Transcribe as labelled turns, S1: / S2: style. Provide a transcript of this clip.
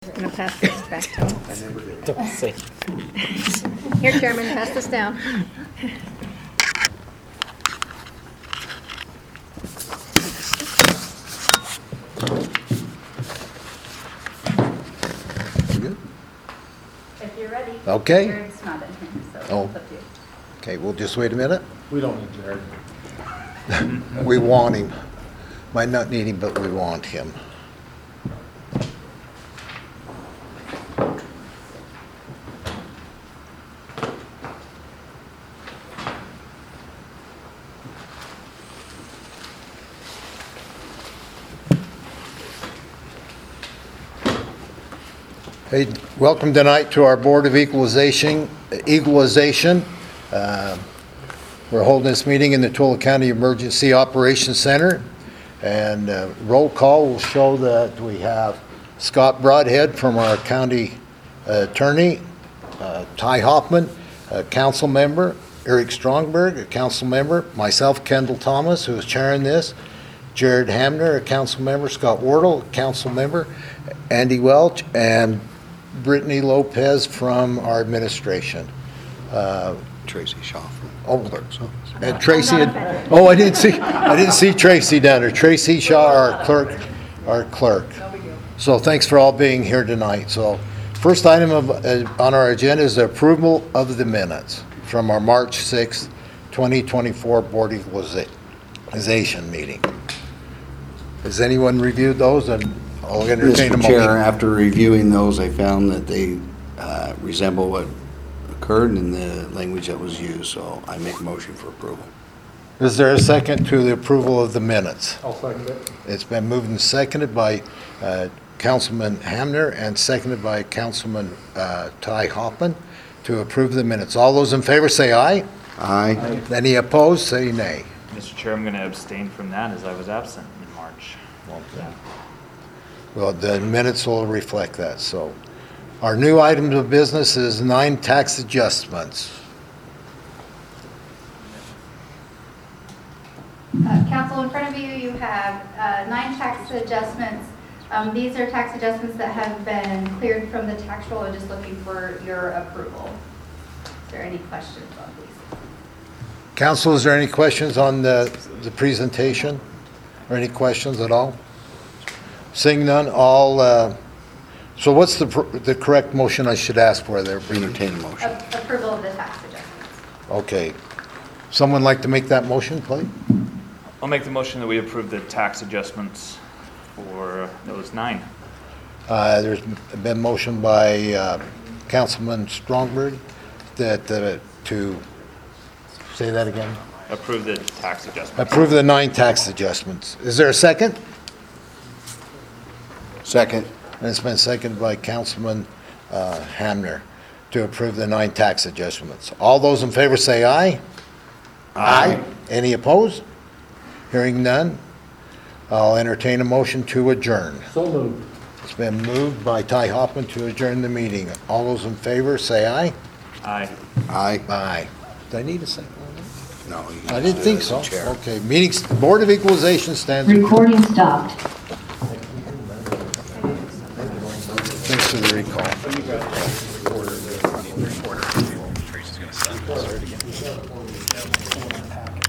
S1: I'm going to pass this back to him.
S2: Don't say.
S1: Here, Chairman, pass this down.
S3: Good?
S4: If you're ready.
S3: Okay.
S4: Jared's not in here, so
S3: Oh.
S4: it's up to you.
S3: Okay, we'll just wait a minute.
S2: We don't need Jared.
S3: We want him. Might not need him, but we want him. Hey, welcome tonight to our Board of Equalization. We're holding this meeting in the Tulla County Emergency Operations Center. And roll call will show that we have Scott Broadhead from our county attorney, Ty Hoffman, a council member, Eric Strongberg, a council member, myself, Kendall Thomas, who is chairing this, Jared Hamner, a council member, Scott Wardle, a council member, Andy Welch, and Brittany Lopez from our administration.
S5: Tracy Shaw from
S3: Oh,
S5: Clerk's Office.
S3: and Tracy, I didn't see Tracy down there. Tracy Shaw, our clerk. So thanks for all being here tonight. So first item on our agenda is the approval of the minutes from our March 6th, 2024 Board Equalization meeting. Has anyone reviewed those? And I'll entertain a
S5: Mr. Chair,
S3: motion.
S5: after reviewing those, I found that they resemble what occurred in the language that was used, so I make a motion for approval.
S3: Is there a second to the approval of the minutes?
S2: I'll second it.
S3: It's been moved and seconded by Councilman Hamner and seconded by Councilman Ty Hoffman to approve the minutes. All those in favor say aye.
S5: Aye.
S3: Any opposed, say nay.
S6: Mr. Chair, I'm going to abstain from that as I was absent in March.
S3: Well, the minutes will reflect that, so. Our new item of business is 9 tax adjustments.
S4: Council, in front of you, you have 9 tax adjustments. These are tax adjustments that have been cleared from the tax roll. We're just looking for your approval. Is there any questions on these?
S3: Council, is there any questions on the presentation? Or any questions at all? Seeing none, so what's the correct motion I should ask for there?
S5: Entertain a motion.
S4: Approval of the tax adjustments.
S3: Okay. Someone like to make that motion, please?
S6: I'll make the motion that we approve the tax adjustments for those 9.
S3: There's been motion by Councilman Strongberg that to, say that again?
S6: Approve the tax adjustments.
S3: Approve the 9 tax adjustments. Is there a second?
S5: Second.
S3: And it's been seconded by Councilman Hamner to approve the 9 tax adjustments. All those in favor say aye. Aye. Any opposed? Hearing none, I'll entertain a motion to adjourn.
S2: So moved.
S3: It's been moved by Ty Hoffman to adjourn the meeting. All those in favor say aye.
S6: Aye.
S5: Aye.
S3: Aye. Do I need a second on
S5: No.
S3: that? I didn't think so.
S5: Chair.
S3: Okay, meetings, Board of Equalization stands adjourned.
S7: Recording stopped.
S3: Thanks for the recall.